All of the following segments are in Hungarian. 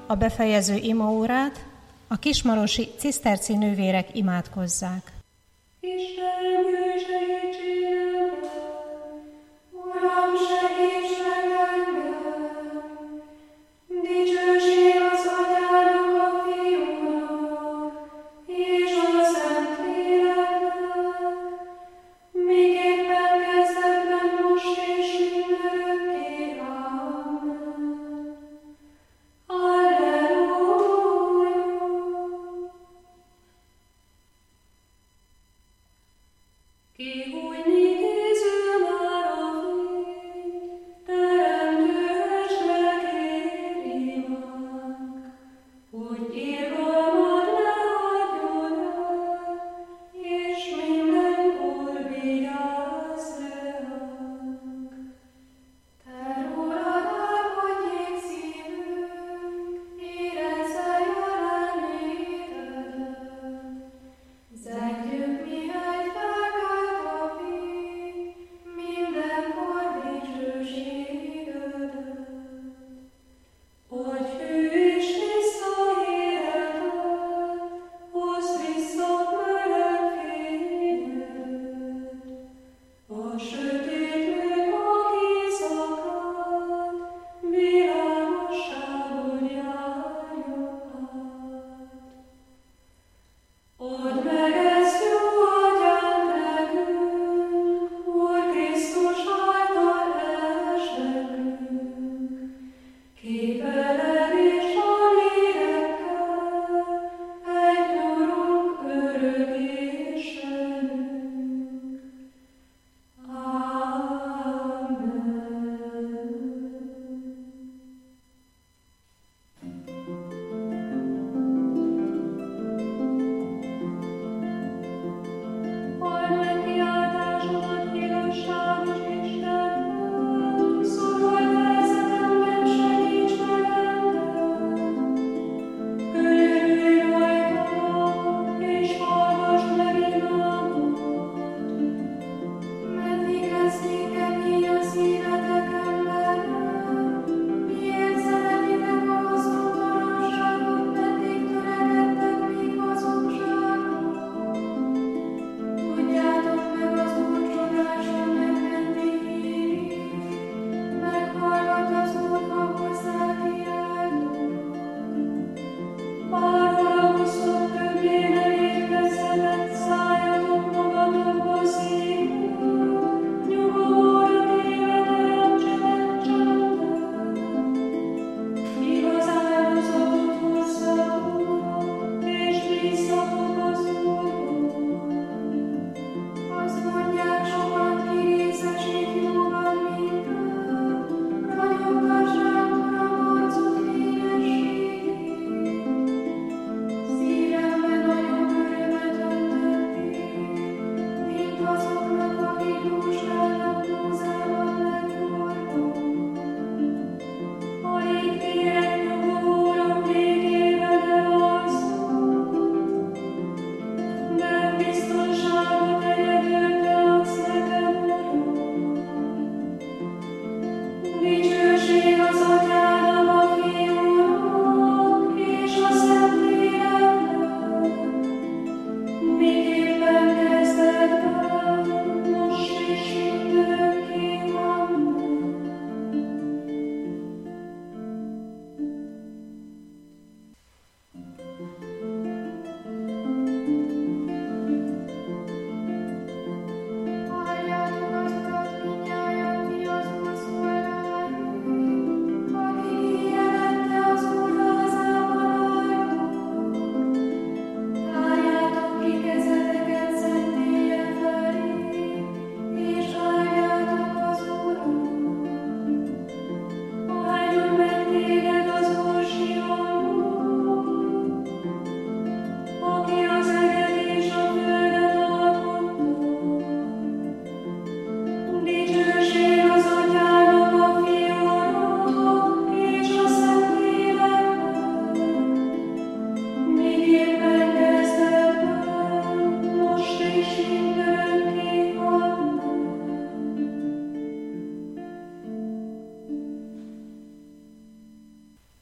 a befejező imaórát, a kismarosi ciszterci nővérek imádkozzák. Istenem, jöjj, segítsél engem! Uram, segíts meg engem! Dicsőség az Atyának, a Fiúnak, és a Szentléleknek, miképpen kezdetben, most és mindörökké. Amen. Alleluja!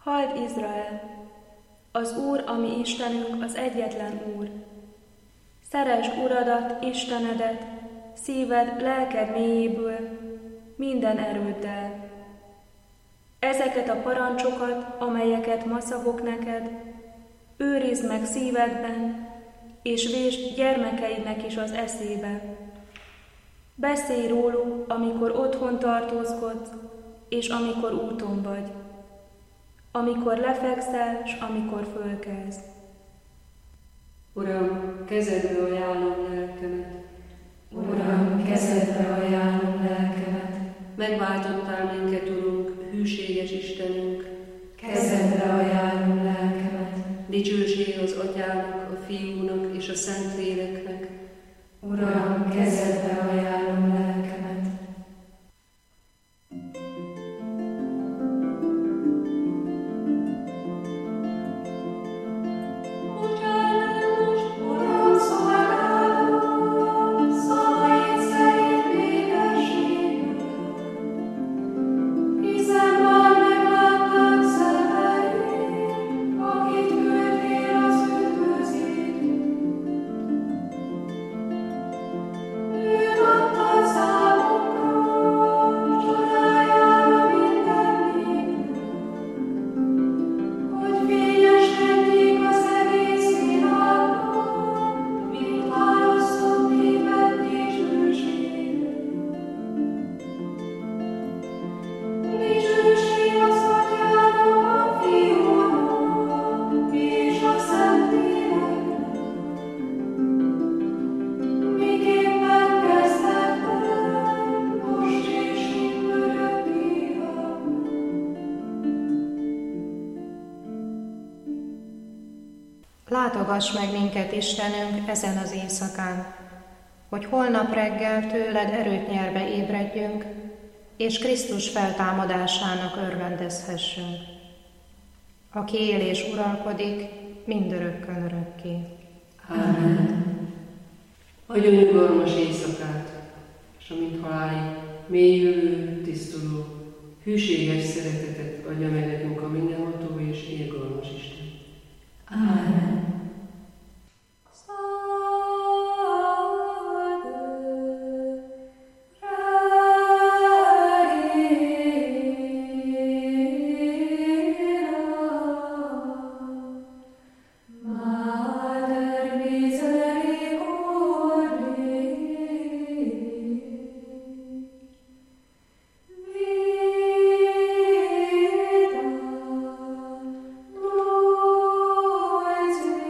Halld Izrael! Az Úr, a mi Istenünk, az egyetlen Úr. Szeresd Uradat, Istenedet, szíved, lelked mélyéből, minden erőddel. Ezeket a parancsokat, amelyeket ma szabok neked, őrizd meg szívedben, és vésd gyermekeidnek is az eszébe. Beszélj róluk, amikor otthon tartózkodsz, és amikor úton vagy, amikor lefekszel, s amikor fölkelsz. Uram, kezedbe ajánlom lelkemet. Uram, kezedbe ajánlom lelkemet. Megváltottál minket, Urunk, hűséges Istenünk. Kezedbe ajánlom lelkemet. Dicsőség az Atyának, a Fiúnak és a Szentléleknek. Uram, kezedbe ajánlom lelkemet. Látogass meg minket, Istenünk, ezen az éjszakán, hogy holnap reggel tőled erőt nyerve ébredjünk, és Krisztus feltámadásának örvendezhessünk, aki él és uralkodik mindörökkön örökké. Ámen. Adjon nyugalmas éjszakát, és amint halálig mélyülő, tisztuló, hűséges szeretetet adja meg nekünk a mindenható és irgalmas Isten. Ámen. Amen.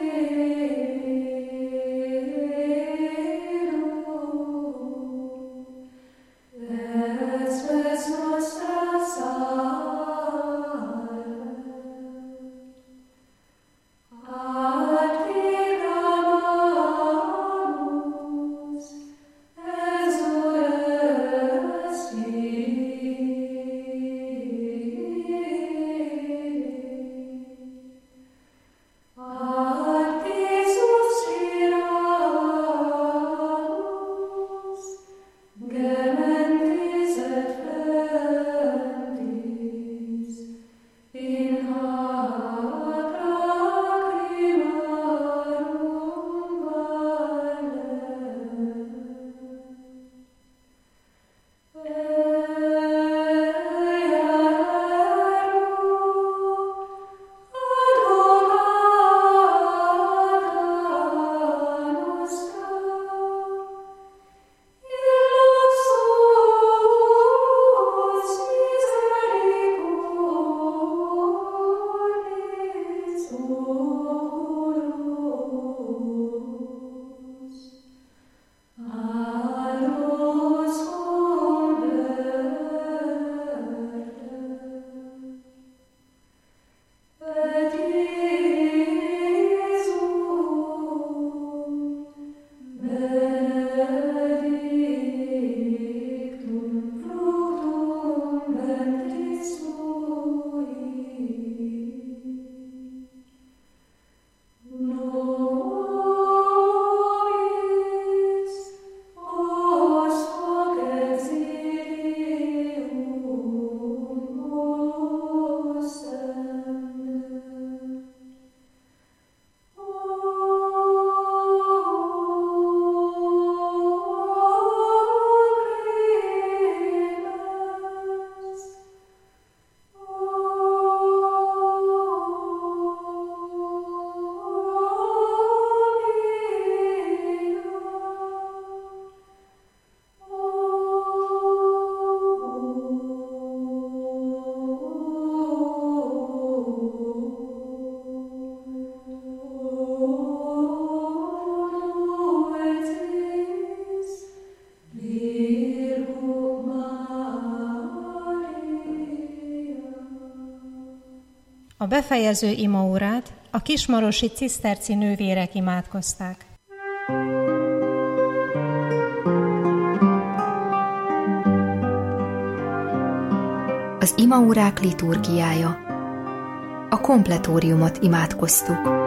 A befejező imaórát a kismarosi ciszterci nővérek imádkozták. Az imaórák liturgiája. A kompletóriumot imádkoztuk.